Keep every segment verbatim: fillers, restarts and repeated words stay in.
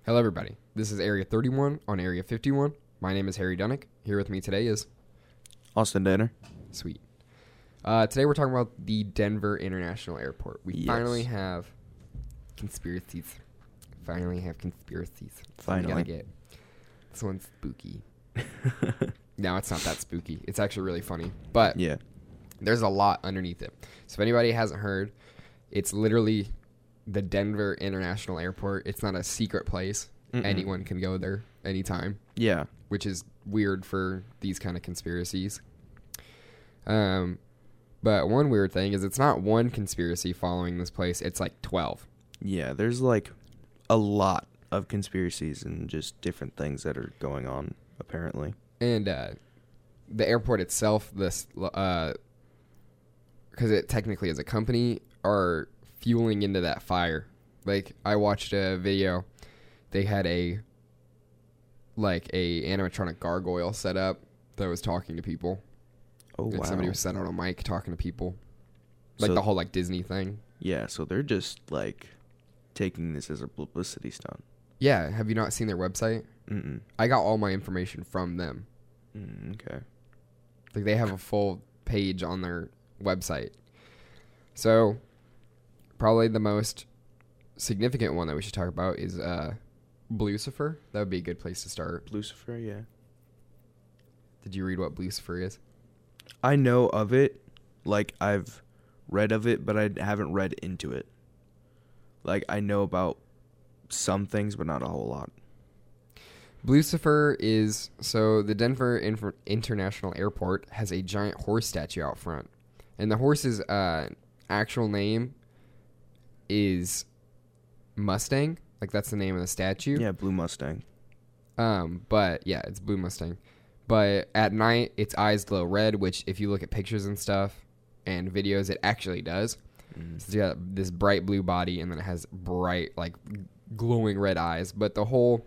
Hello, everybody. This is Area thirty-one on Area fifty-one. My name is Harry Dunnick. Here with me today is... Austin Danner. Sweet. Uh, today we're talking about the Denver International Airport. We Yes. finally have conspiracies. Finally have conspiracies. Finally. Gotta get. This one's spooky. No, it's not that spooky. It's actually really funny. But Yeah. there's a lot underneath it. So if anybody hasn't heard, it's literally the Denver International Airport. It's not a secret place. Mm-mm. Anyone can go there anytime, Yeah. which is weird for these kind of conspiracies. Um, but one weird thing is it's not one conspiracy following this place. It's like twelve. Yeah. There's like a lot of conspiracies and just different things that are going on, apparently. And uh, the airport itself, this uh, because it technically is a company, are fueling into that fire. Like, I watched a video. They had a like a animatronic gargoyle set up that was talking to people. Oh, And wow. somebody was set on a mic talking to people. Like So- the whole like Disney thing. Yeah. So they're just like taking this as a publicity stunt. Yeah, have you not seen their website? Mm-mm. I got all my information from them. Mm, okay. Like, they have a full page on their website. So, probably the most significant one that we should talk about is uh, Blucifer. That would be a good place to start. Lucifer, yeah. Did you read what Blucifer is? I know of it. Like, I've read of it, but I haven't read into it. Like, I know about some things, but not a whole lot. Blucifer is, so the Denver Inf- International Airport has a giant horse statue out front. And the horse's uh, actual name is Mustang. Like, that's the name of the statue. Yeah, Blue Mustang. Um, but yeah, it's Blue Mustang. But at night, its eyes glow red, which if you look at pictures and stuff and videos, it actually does. Mm. So it's got this bright blue body, and then it has bright, like, glowing red eyes. But the whole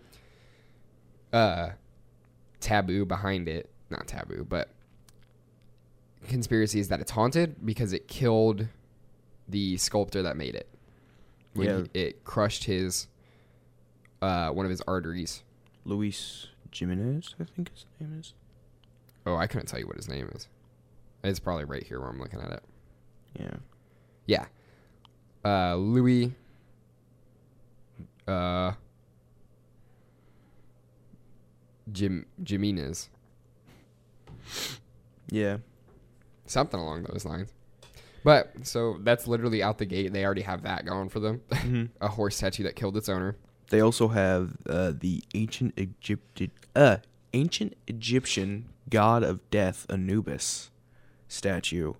uh, taboo behind it, not taboo, but conspiracy is that it's haunted because it killed the sculptor that made it. When Yeah. he- it crushed his, uh, one of his arteries. Luis Jimenez, I think his name is. Oh, I couldn't tell you what his name is. It's probably right here where I'm looking at it. Yeah. Yeah. Uh, Louis. Uh. Jim Jimenez. Yeah. Something along those lines. But, so that's literally out the gate. They already have that going for them. Mm-hmm. A horse statue that killed its owner. They also have uh, the ancient Egyptian, uh, ancient Egyptian god of death Anubis statue.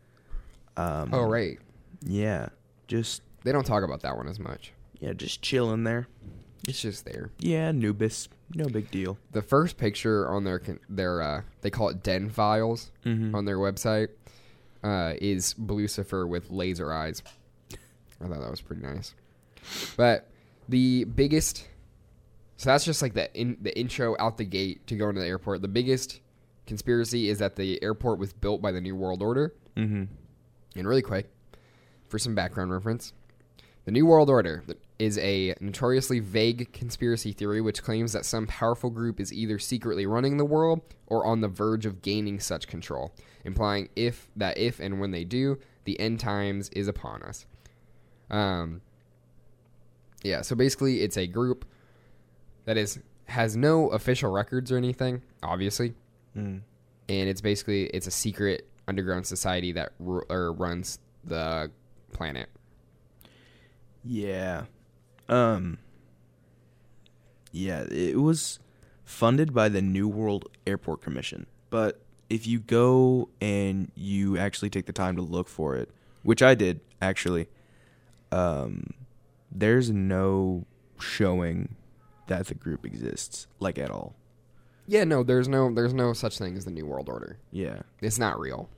Um, Oh, right. Yeah, just They don't talk about that one as much. yeah, just chilling there. It's just there. Yeah, Anubis, no big deal. The first picture on their, con- their uh, they call it Den Files Mm-hmm. on their website, uh, is Blucifer with laser eyes. I thought that was pretty nice. But the biggest, so that's just like the in, the intro out the gate to go into the airport. The biggest conspiracy is that the airport was built by the New World Order. Mm-hmm. And really quick, for some background reference, the New World Order is a notoriously vague conspiracy theory which claims that some powerful group is either secretly running the world or on the verge of gaining such control, implying if that if and when they do, the end times is upon us. Um, yeah, so basically it's a group that is has no official records or anything, obviously, Mm. and it's basically it's a secret underground society that ru- or runs the planet. Yeah. Um. Yeah, it was funded by the New World Airport Commission. But if you go and you actually take the time to look for it, which I did actually, um, there's no showing that the group exists, like, at all. Yeah, no, there's no there's no such thing as the New World Order. Yeah. It's not real.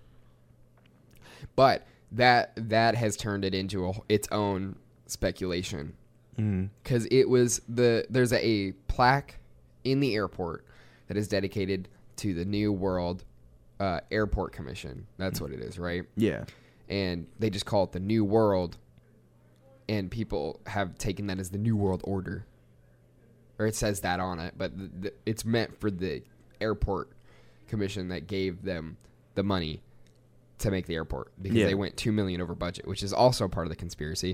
But that that has turned it into a, its own speculation. Mm. Because it was the there's a, a plaque in the airport that is dedicated to the New World uh, Airport Commission. That's what it is, right? Yeah. And they just call it the New World, and people have taken that as the New World Order. or it says that on it, but the, the, it's meant for the airport commission that gave them the money to make the airport because Yeah. they went two million over budget, which is also part of the conspiracy.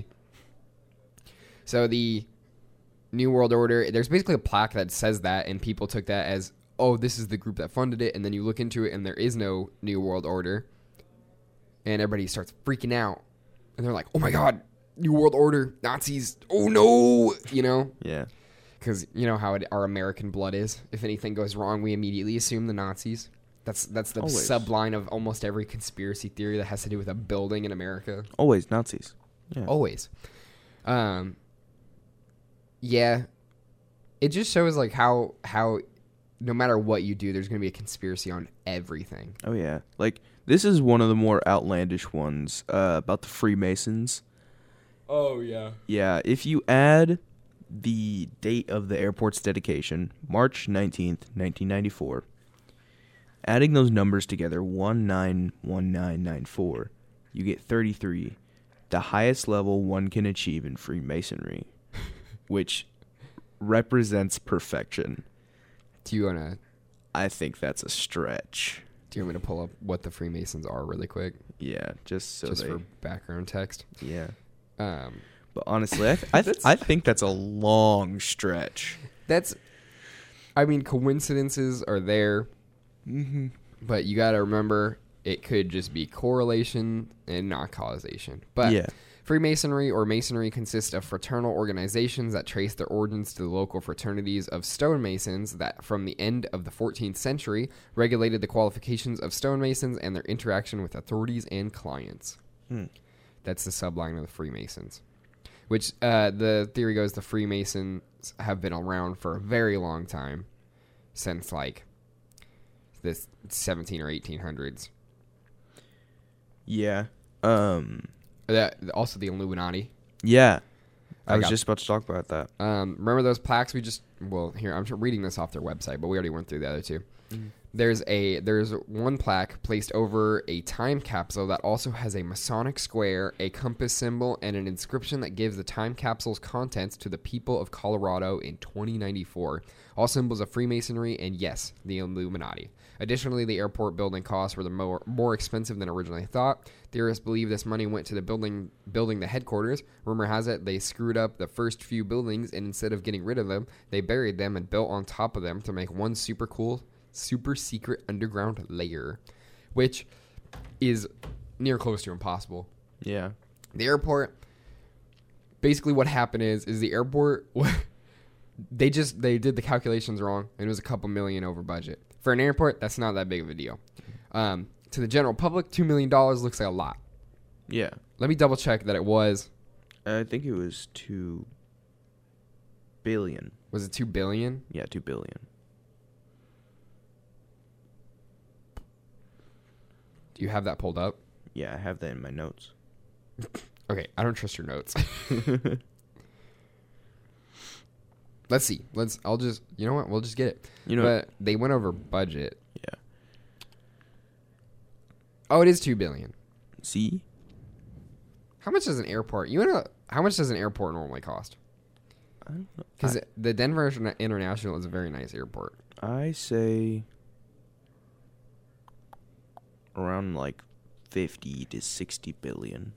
So the New World Order, there's basically a plaque that says that, and people took that as, oh, this is the group that funded it, and then you look into it, and there is no New World Order, and everybody starts freaking out, and they're like, oh my god, New World Order, Nazis, oh no, you know? Yeah. Because you know how it, our American blood is. If anything goes wrong, we immediately assume the Nazis. That's that's the Always. subline of almost every conspiracy theory that has to do with a building in America. Always Nazis. Yeah. Always. Um. Yeah. It just shows like how how no matter what you do, there's going to be a conspiracy on everything. Oh yeah. Like this is one of the more outlandish ones uh, about the Freemasons. Oh yeah. Yeah. If you add the date of the airport's dedication, March nineteenth, nineteen ninety-four. Adding those numbers together, one nine one nine nine four, you get thirty-three, the highest level one can achieve in Freemasonry, which represents perfection. Do you want to I think that's a stretch. do you want me to pull up what the Freemasons are really quick? Yeah, just so just they, for background text. yeah. Um But honestly, I th- I, th- I think that's a long stretch. that's I mean coincidences are there. Mm-hmm. But you got to remember, it could just be correlation and not causation. But Yeah. Freemasonry or Masonry consists of fraternal organizations that trace their origins to the local fraternities of stonemasons that, from the end of the fourteenth century, regulated the qualifications of stonemasons and their interaction with authorities and clients. Hmm. That's the subline of the Freemasons. Which uh, the theory goes the Freemasons have been around for a very long time, since like the seventeen or eighteen hundreds. Yeah. Um. That also the Illuminati. Yeah. I, I was got- just about to talk about that. Um, remember those plaques we just? Well, here I'm reading this off their website, but we already went through the other two. Mhm. There's a there's one plaque placed over a time capsule that also has a Masonic square, a compass symbol, and an inscription that gives the time capsule's contents to the people of Colorado in twenty ninety-four. All symbols of Freemasonry and yes, the Illuminati. Additionally, the airport building costs were the more, more expensive than originally thought. Theorists believe this money went to the building building the headquarters. Rumor has it they screwed up the first few buildings, and instead of getting rid of them, they buried them and built on top of them to make one super cool, super secret underground layer, which is near close to impossible. Yeah. The airport, basically what happened is, is the airport, they just, they did the calculations wrong, and it was a couple million over budget. For an airport, that's not that big of a deal. Um, to the general public, two million dollars looks like a lot. Yeah. Let me double check that it was, I think it was two billion. was it two billion? Yeah, two billion. Do you have that pulled up? Yeah, I have that in my notes. Okay, I don't trust your notes. Let's see. Let's, I'll just, you know what? We'll just get it. You know, But they went over budget. yeah. Oh, it is two billion. See? How much does an airport? You know how much does an airport normally cost? I don't know. Because the Denver Interna- International is a very nice airport. I say around like fifty to sixty billion.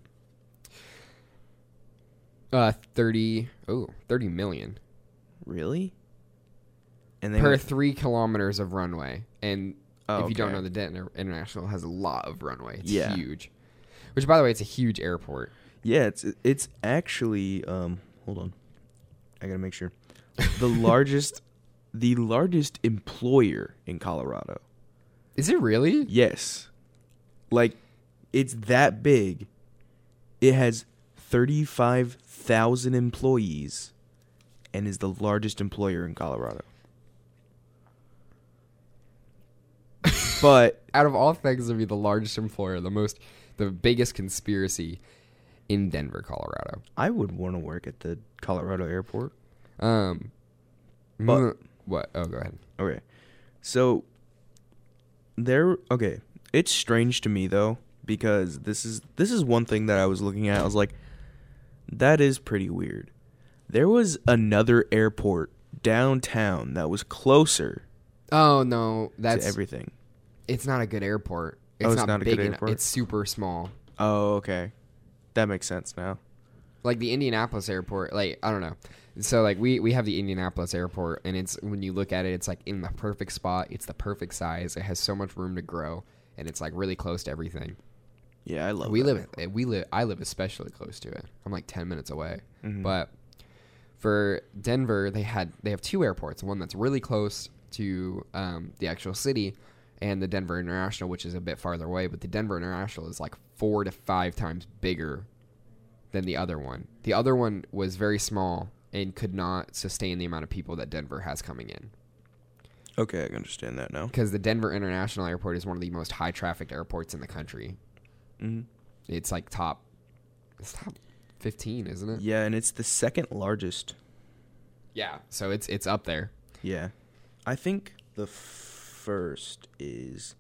Uh, thirty. Oh, thirty million Really? And they per went- three kilometers of runway. And Oh, if you don't okay. know, the Denver International has a lot of runway. It's Yeah. huge. Which, by the way, it's a huge airport. Yeah, it's it's actually um hold on. I got to make sure. The largest the largest employer in Colorado. Is it really? Yes. Like it's that big. It has thirty-five thousand employees and is the largest employer in Colorado. But Out of all things, to be the largest employer, the most, the biggest conspiracy in Denver, Colorado. I would want to work at the Colorado airport. Um, But- mm, what? Oh, go ahead. Okay. So there okay. It's strange to me though because this is this is one thing that I was looking at. I was like that is pretty weird. There was another airport downtown that was closer Oh no, that's to everything. It's not a good airport. It's, Oh, it's not, not a big good enough. airport? It's super small. Oh, okay. That makes sense now. Like the Indianapolis airport, like I don't know. So like we we have the Indianapolis airport, and it's when you look at it, it's like in the perfect spot. It's the perfect size. It has so much room to grow, and it's like really close to everything. Yeah, I love we that live airport. we live I live especially close to it. I'm like ten minutes away. Mhm. But for Denver, they had they have two airports. One that's really close to um, the actual city, and the Denver International, which is a bit farther away. But the Denver International is like four to five times bigger than the other one. The other one was very small and could not sustain the amount of people that Denver has coming in. Okay, I can understand that now. Because the Denver International Airport is one of the most high trafficked airports in the country. Mhm. It's like top, it's top fifteen, isn't it? Yeah, and it's the second largest. Yeah. So it's it's up there. Yeah. I think the first is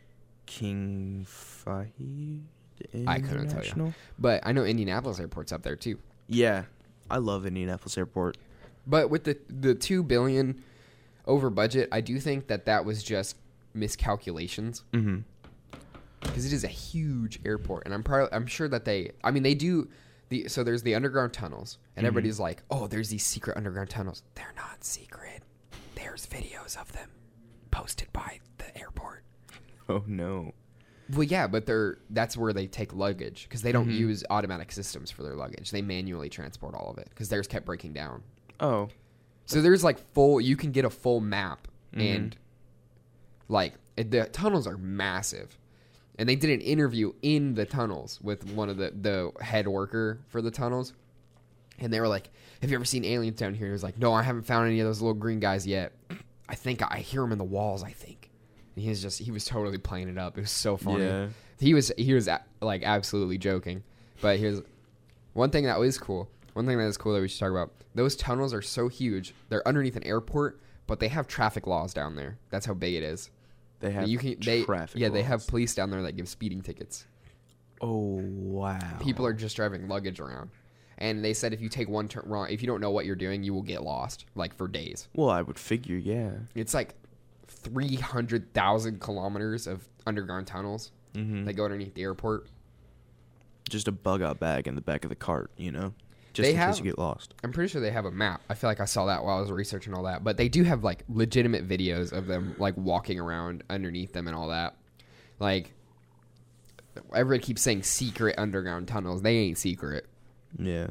King Fahd I couldn't tell you. International. But I know Indianapolis Airport's up there too. Yeah. I love Indianapolis Airport. But with the the two billion over budget, I do think that that was just miscalculations Mm-hmm. because it is a huge airport, and I'm pro- I'm sure that they. I mean, they do the so there's the underground tunnels, and Mhm. everybody's like, oh, there's these secret underground tunnels. They're not secret. There's videos of them posted by the airport. Oh, no. Well, yeah, but they're that's where they take luggage because they don't Mhm. use automatic systems for their luggage. They manually transport all of it because theirs kept breaking down. Oh. So there's like full. You can get a full map, Mhm. and like it- the tunnels are massive. And they did an interview in the tunnels with one of the the head worker for the tunnels, and they were like, "Have you ever seen aliens down here?" He was like, "No, I haven't found any of those little green guys yet. I think I hear them in the walls. I think." And he was just he was totally playing it up. It was so funny. Yeah. He was he was a- like absolutely joking. But here's one thing that was cool. One thing that is cool that we should talk about. Those tunnels are so huge. They're underneath an airport, but they have traffic laws down there. That's how big it is. They have you can they traffic yeah they have laws. police down there that give speeding tickets. Oh, wow. People are just driving luggage around, and they said if you take one turn wrong, if you don't know what you're doing, you will get lost like for days. Well, I would figure, yeah. It's like three hundred thousand kilometers of underground tunnels Mm-hmm. that go underneath the airport. Just a bug-out bag in the back of the cart, you know? Just They in have- case you get lost. I'm pretty sure they have a map. I feel like I saw that while I was researching all that. But they do have like legitimate videos of them like walking around underneath them and all that. Like everybody keeps saying secret underground tunnels. They ain't secret. Yeah.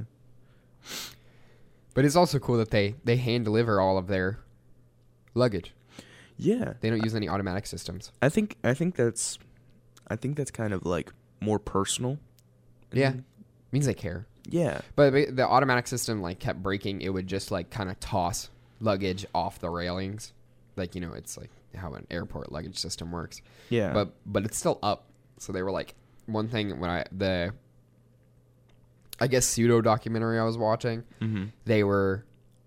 But it's also cool that they they hand deliver all of their luggage. Yeah. They don't use any automatic systems. I think I think that's I think that's kind of like more personal. Yeah. Mhm. Means they care. Yeah. But the the automatic system like kept breaking. It would just like kind of toss luggage off the railings. Like, you know, it's like how an airport luggage system works. Yeah. But but it's still up. So they were like one thing when I the I guess pseudo documentary I was watching, mm-hmm. they were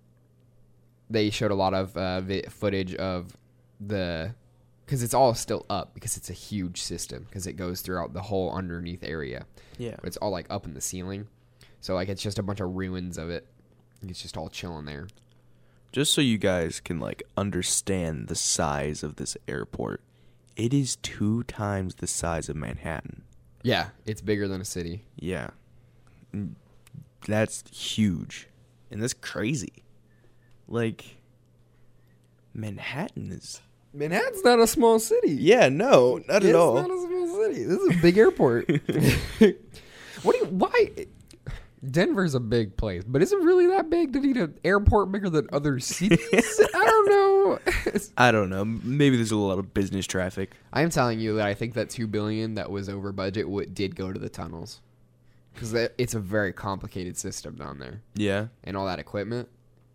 they showed a lot of uh, vi- footage of the because it's all still up because it's a huge system because it goes throughout the whole underneath area. Yeah. But it's all like up in the ceiling. So like it's just a bunch of ruins of it. It's just all chilling there. Just so you guys can like understand the size of this airport, it is two times the size of Manhattan. Yeah, it's bigger than a city. Yeah. Mm, That's huge. And that's crazy. Like Manhattan is Manhattan's not a small city. Yeah, no, not it's at all. not a small city. This is a big airport. What do you? Why? Denver's a big place, but is it really that big to need an airport bigger than other cities? I don't know. I don't know. Maybe there's a lot of business traffic. I am telling you that I think that two billion that was over budget w- did go to the tunnels because it's a very complicated system down there Yeah. and all that equipment.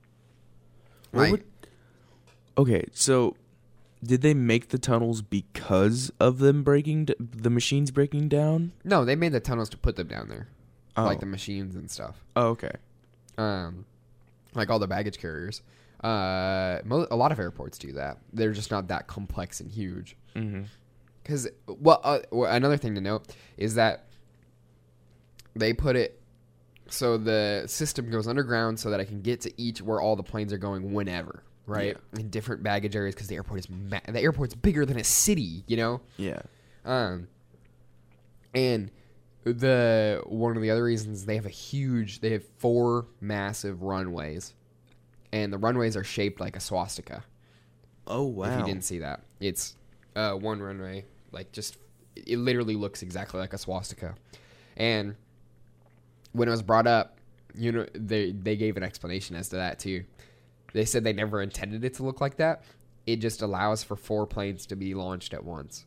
What Right. would- okay, so did they make the tunnels because of them breaking d- the machines breaking down? No, they made the tunnels to put them down there, Oh. like the machines and stuff. Oh, okay. Um, like all the baggage carriers. Uh, mo- a lot of airports do that. They're just not that complex and huge. Mm-hmm. Because well, uh, well, another thing to note is that they put it so the system goes underground so that I can get to each where all the planes are going whenever, right? Yeah. In different baggage areas because the airport is ma- the airport's bigger than a city, you know. Yeah. Um, and the one of the other reasons they have a huge, they have four massive runways, and the runways are shaped like a swastika. Oh wow! If you didn't see that, it's uh, one runway, like just it literally looks exactly like a swastika. And when it was brought up, you know, they they gave an explanation as to that too. They said they never intended it to look like that. It just allows for four planes to be launched at once.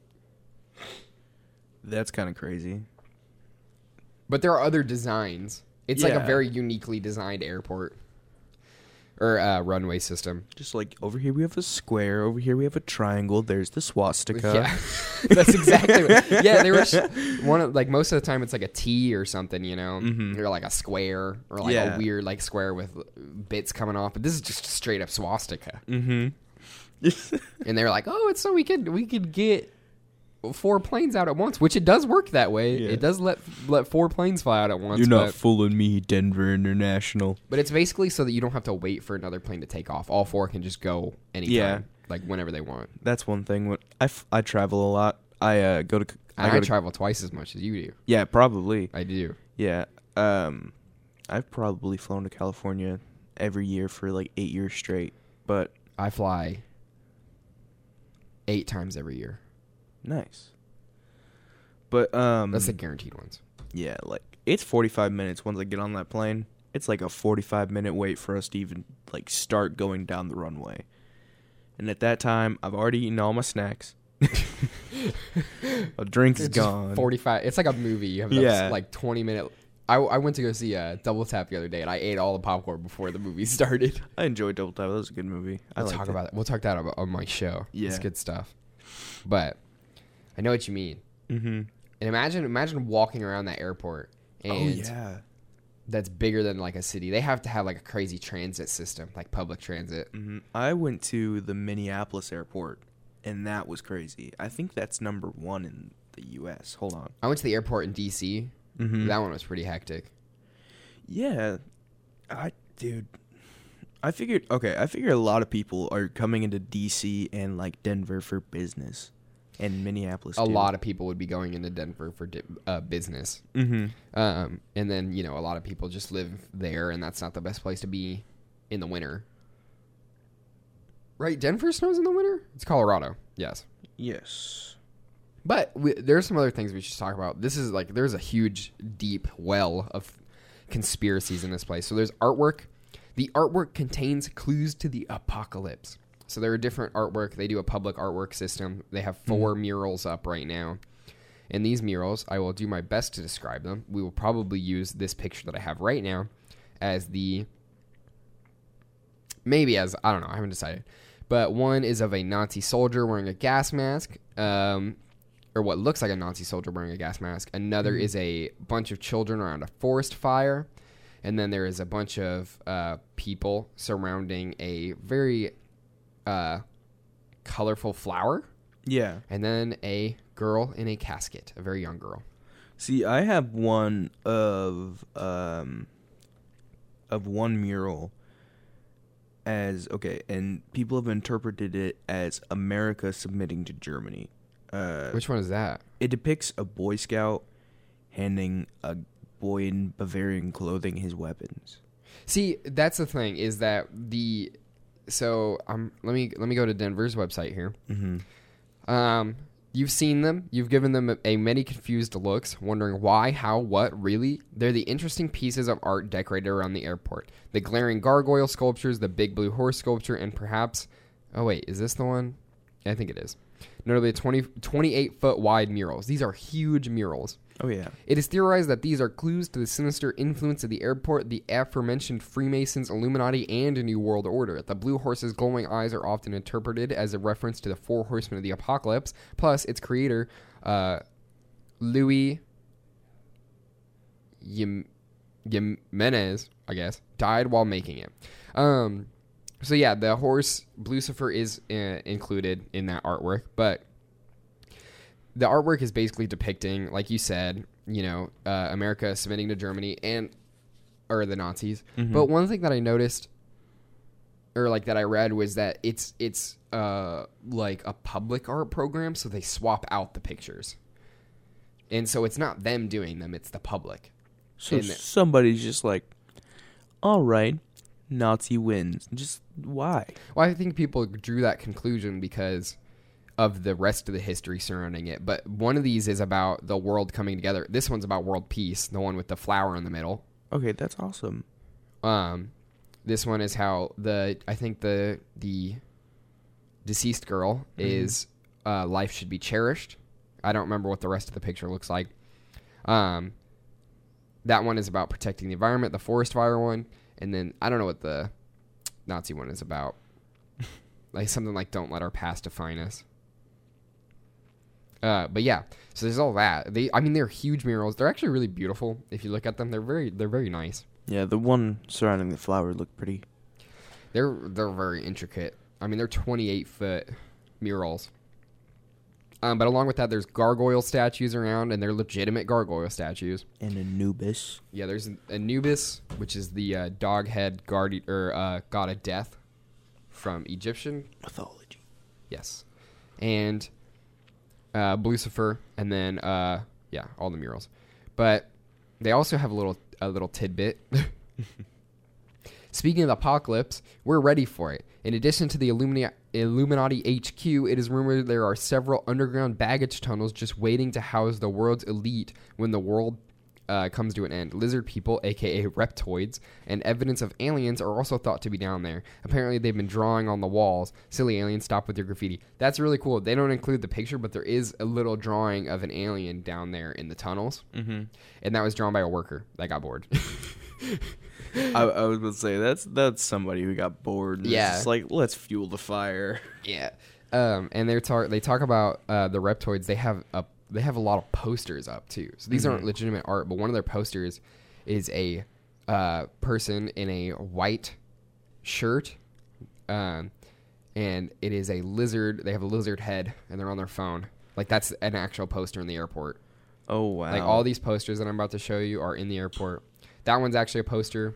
That's kind of crazy. But there are other designs. It's like a Yeah. very uniquely designed airport or uh, runway system. Just like over here we have a square, over here we have a triangle. There's the swastika. Yeah, that's exactly. What, yeah, they were sh- one of like most of the time it's like a T or something, you know, Mhm. or like a square or like Yeah. a weird like square with bits coming off. But this is just a straight up swastika. Mm-hmm. And they're like, oh, it's so we could we could get four planes out at once, which it does work that way. Yeah. It does let let four planes fly out at once. You're not but, fooling me, Denver International. but it's basically so that you don't have to wait for another plane to take off. All four can just go anytime, Yeah. like whenever they want. That's one thing. When I, f- I travel a lot. I uh, go to. I, go I to, travel twice as much as you do. Yeah, probably. I do. Yeah. Um, I've probably flown to California every year for like eight years straight. But I fly eight times every year. nice. But um, That's the guaranteed ones. yeah, like it's forty-five minutes once I get on that plane. It's like a forty-five minute wait for us to even like start going down the runway. And at that time, I've already eaten all my snacks. A drink is It's just gone. forty-five. It's like a movie. You have Yeah. yeah. like twenty minute. I, I went to go see uh, Double Tap the other day, and I ate all the popcorn before the movie started. I enjoyed Double Tap. That was a good movie. I We'll liked talk it. about it. We'll talk that about on my show. Yeah. It's good stuff. But I know what you mean. Mm-hmm. And imagine imagine walking around that airport, and Oh yeah. that's bigger than like a city. They have to have like a crazy transit system, like public transit. Mm-hmm. I went to the Minneapolis airport, and that was crazy. I think that's number one in the U S. Hold on. I went to the airport in D C. Mm-hmm. That one was pretty hectic. Yeah, I dude. I figured. Okay, I figured a lot of people are coming into D C and like Denver for business, and Minneapolis. A too. lot of people would be going into Denver for di- uh, business. Mm-hmm. Um, and then, you know, a lot of people just live there, and that's not the best place to be in the winter. Right? Denver snows in the winter? It's Colorado. Yes. Yes. But we, there's some other things we should talk about. This is like, there's a huge, deep well of conspiracies in this place. So there's artwork. The artwork contains clues to the apocalypse. So there are different artwork. They do a public artwork system. They have four mm-hmm. murals up right now. And these murals, I will do my best to describe them. We will probably use this picture that I have right now as the, maybe as, I don't know, I haven't decided. But one is of a Nazi soldier wearing a gas mask, um, or what looks like a Nazi soldier wearing a gas mask. Another mm-hmm. is a bunch of children around a forest fire. And then there is a bunch of uh, people surrounding a very uh, colorful flower. Yeah. And then a girl in a casket, a very young girl. See, I have one of um of one mural as okay, and people have interpreted it as America submitting to Germany. Uh, Which one is that? It depicts a Boy Scout handing a boy in Bavarian clothing his weapons. See, that's the thing is that the so um let me let me go to Denver's website here. Mm-hmm. Um, you've seen them. You've given them a, a many confused looks, wondering why, how, what, really. They're the interesting pieces of art decorated around the airport. The glaring gargoyle sculptures, the big blue horse sculpture, and perhaps... Oh, wait. Is this the one? I think it is. Notably, twenty, twenty-eight foot wide murals. These are huge murals. Oh, yeah. It is theorized that these are clues to the sinister influence of the airport, the aforementioned Freemasons, Illuminati, and a New World Order. The blue horse's glowing eyes are often interpreted as a reference to the Four Horsemen of the Apocalypse. Plus, its creator, uh, Louis Yim- Jimenez, I guess, died while making it. Um, so, yeah, the horse, Lucifer, is uh, included in that artwork, but... The artwork is basically depicting, like you said, you know, uh, America submitting to Germany. And or the Nazis. Mhm. But one thing that I noticed, or like that I read, was that it's it's uh like a public art program, so they swap out the pictures, and so it's not them doing them; it's the public. So And- somebody's just like, all right, Nazi wins. Just why? Well, I think people drew that conclusion because of the rest of the history surrounding it. But one of these is about the world coming together. This one's about world peace, the one with the flower in the middle. Okay, that's awesome. Um, this one is how the I think the the deceased girl Mhm. is uh, life should be cherished. I don't remember what the rest of the picture looks like. Um, that one is about protecting the environment. The forest fire one, and then I don't know what the Nazi one is about. Like something like "Don't let our past define us." Uh, but yeah, so there's all that. They, I mean, they're huge murals. They're actually really beautiful. If you look at them, they're very, they're very nice. Yeah, the one surrounding the flower looked pretty. They're they're very intricate. I mean, they're twenty-eight foot murals. Um, but along with that, there's gargoyle statues around, and they're legitimate gargoyle statues. And Anubis. Yeah, there's Anubis, which is the uh, dog head guardian or uh, god of death from Egyptian. Mythology. Yes, and uh, Lucifer, and then uh, yeah, all the murals. But they also have a little a little tidbit. Speaking of the apocalypse, we're ready for it. In addition to the Illumina- Illuminati H Q, it is rumored there are several underground baggage tunnels just waiting to house the world's elite when the world uh, comes to an end. Lizard people, aka reptoids, and evidence of aliens are also thought to be down there. Apparently, they've been drawing on the walls. Silly aliens, stop with your graffiti. That's really cool. They don't include the picture, but there is a little drawing of an alien down there in the tunnels. Mm-hmm. And that was drawn by a worker that got bored. I, I was going to say, that's that's somebody who got bored. And Yeah. It's just like, let's fuel the fire. Yeah. Um, and they're talk they talk about uh, the reptoids. They have a they have a lot of posters up too. So these Mhm. aren't legitimate art, but one of their posters is a uh, person in a white shirt, um, and it is a lizard. They have a lizard head, and they're on their phone. Like that's an actual poster in the airport. Oh, wow. Like all these posters that I'm about to show you are in the airport. That one's actually a poster.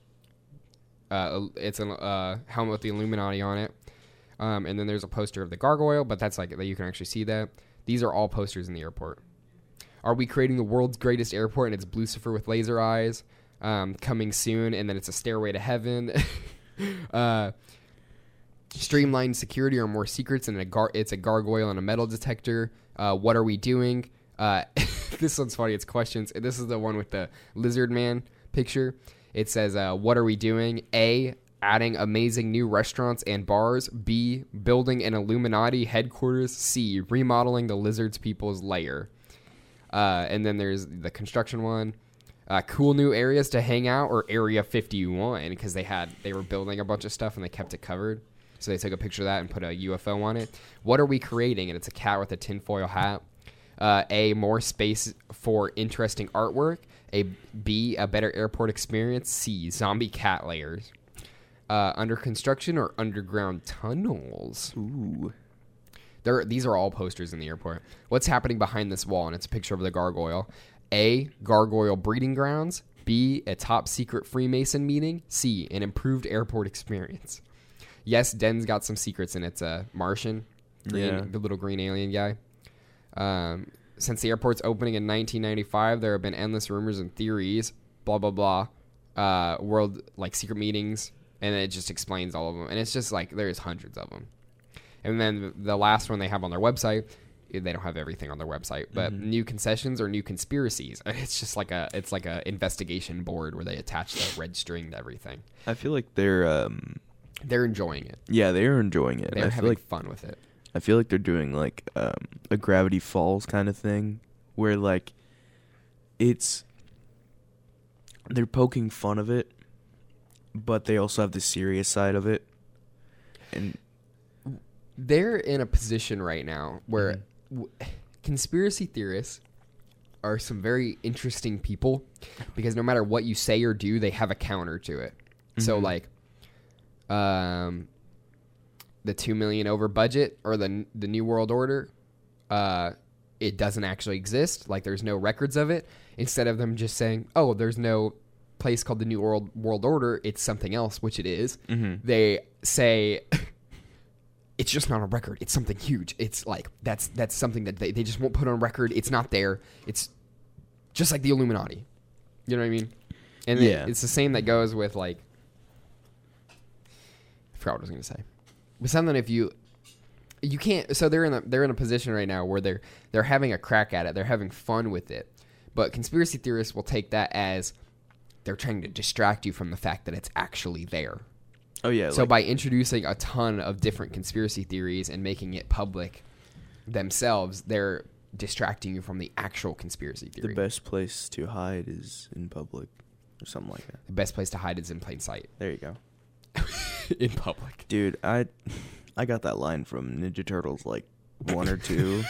Uh, it's a uh, helmet with the Illuminati on it. Um, and then there's a poster of the gargoyle, but that's like that you can actually see that. These are all posters in the airport. Are we creating the world's greatest airport? And it's Lucifer with laser eyes, um, coming soon. And then it's a stairway to heaven. uh, streamlined security or more secrets, and a gar- it's a gargoyle and a metal detector. Uh, what are we doing? Uh, this one's funny. It's questions. This is the one with the lizard man picture. It says, uh, what are we doing? A, adding amazing new restaurants and bars. B, building an Illuminati headquarters. C, remodeling the lizards people's lair. Uh, and then there's the construction one. Uh, cool new areas to hang out, or Area fifty-one, because they had they were building a bunch of stuff and they kept it covered. So they took a picture of that and put a U F O on it. What are we creating? And it's a cat with a tinfoil hat. Uh, A, more space for interesting artwork. A, B, a better airport experience. C, zombie cat layers. Uh, under construction or underground tunnels. Ooh. There, these are all posters in the airport. What's happening behind this wall? And it's a picture of the gargoyle. A, gargoyle breeding grounds. B, a top secret Freemason meeting. C, an improved airport experience. Yes, Den's got some secrets, and it's a Martian, green, Yeah. the little green alien guy. Um, since the airport's opening in nineteen ninety-five, there have been endless rumors and theories. Blah blah blah. Uh, world like secret meetings, and it just explains all of them. And it's just like there's hundreds of them. And then the last one they have on their website, they don't have everything on their website, but Mhm. new concessions or new conspiracies. It's just like a it's like a investigation board where they attach the red string to everything. I feel like they're, um, They're enjoying it. yeah, they're enjoying it. They're I feel having like fun with it. I feel like they're doing like um, a Gravity Falls kind of thing, where like it's they're poking fun of it, but they also have the serious side of it. And They're in a position right now where Mhm. w- conspiracy theorists are some very interesting people because no matter what you say or do, they have a counter to it. So Mhm. like, um, the two million over budget or the the New World Order, uh, it doesn't actually exist. Like there's no records of it. Instead of them just saying, "Oh, there's no place called the New World World Order, it's something else, which it is. Mm-hmm. They say it's just not a record. It's something huge. It's like that's that's something that they, they just won't put on record. It's not there. It's just like the Illuminati. You know what I mean? And Yeah. it, it's the same that goes with like I forgot what I was going to say. But something if you you can't so they're in a they're in a position right now where they're they're having a crack at it. They're having fun with it. But conspiracy theorists will take that as they're trying to distract you from the fact that it's actually there. Oh yeah. So like, by introducing a ton of different conspiracy theories and making it public themselves, they're distracting you from the actual conspiracy the theory. best place to hide is in public, or something like that. The best place to hide is in plain sight. There you go, In public. dude. I I got that line from Ninja Turtles like one or two.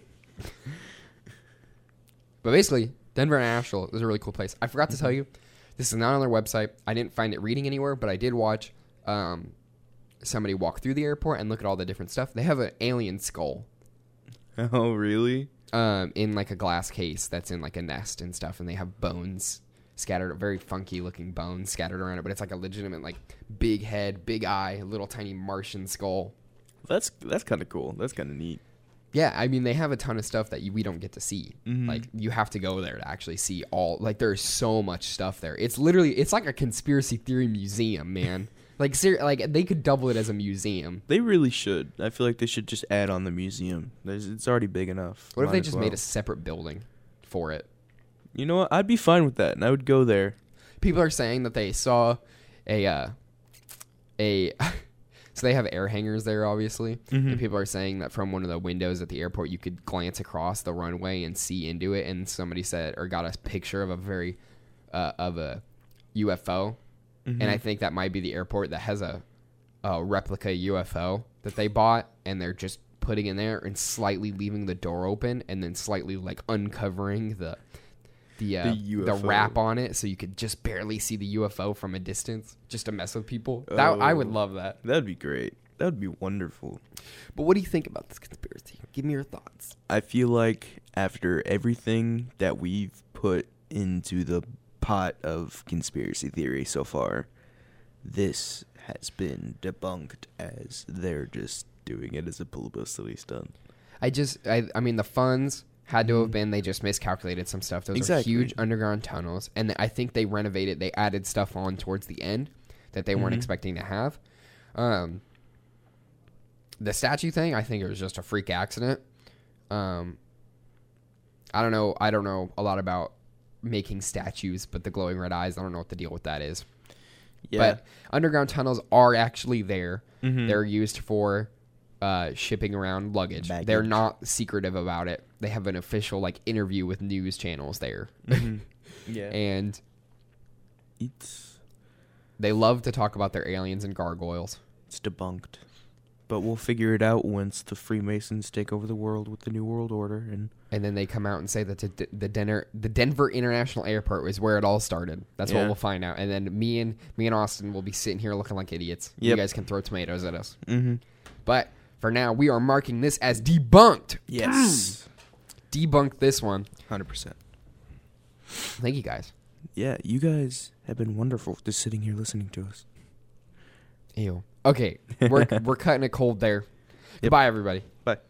But basically, Denver International is a really cool place. I forgot to tell you, this is not on their website. I didn't find it reading anywhere, but I did watch um, somebody walk through the airport and look at all the different stuff. They have an alien skull Oh really? um, in like a glass case that's in like a nest and stuff, and they have bones scattered, very funky looking bones scattered around it, but it's like a legitimate like big head, big eye, little tiny Martian skull. That's that's kind of cool. That's kind of neat. Yeah, I mean, they have a ton of stuff that you, we don't get to see. Mhm. Like, you have to go there to actually see all. Like, there's so much stuff there. It's literally, it's like a conspiracy theory museum, man. like, ser- like they could double it as a museum. They really should. I feel like they should just add on the museum. There's, it's already big enough. What if Might they as just well. made a separate building for it? You know what? I'd be fine with that, and I would go there. People are saying that they saw a, uh, a, so they have air hangers there, obviously. Mhm. And people are saying that from one of the windows at the airport, you could glance across the runway and see into it. And somebody said, or got a picture of a very, uh, of a U F O. Mhm. And I think that might be the airport that has a, a replica U F O that they bought, and they're just putting in there and slightly leaving the door open, and then slightly like uncovering the the uh, The the, U F O. wrap on it, so you could just barely see the U F O from a distance, just to mess with people. That I would Oh. love that. That'd be great. That would be wonderful. But what do you think about this conspiracy? Give me your thoughts. I feel like after everything that we've put into the pot of conspiracy theory so far, this has been debunked as they're just doing it as a publicity stunt. I just, I, I mean, the funds had to have been, they just miscalculated some stuff. Those Exactly. are huge underground tunnels. And I think they renovated, they added stuff on towards the end that they weren't Mhm. expecting to have. Um, the statue thing, I think it was just a freak accident. Um, I don't know. I don't know a lot about making statues, but the glowing red eyes, I don't know what the deal with that is. Yeah. But underground tunnels are actually there. Mhm. They're used for uh, shipping around luggage. Baggage. They're not secretive about it. They have an official like interview with news channels there, Mhm. Yeah. and It's they love to talk about their aliens and gargoyles. it's debunked. But we'll figure it out once the Freemasons take over the world with the New World Order, and And then they come out and say that the the, Denver, the Denver International Airport was where it all started. That's what Yeah. we'll find out. And then me and me and Austin will be sitting here looking like idiots. You Yep. guys can throw tomatoes at us. mm-hmm. But for now, we are marking this as debunked. yes, Debunked this one. one hundred percent. Thank you guys. Yeah, you guys have been wonderful just sitting here listening to us. Ew. Okay, we're we're cutting it cold there. Goodbye, everybody. Bye.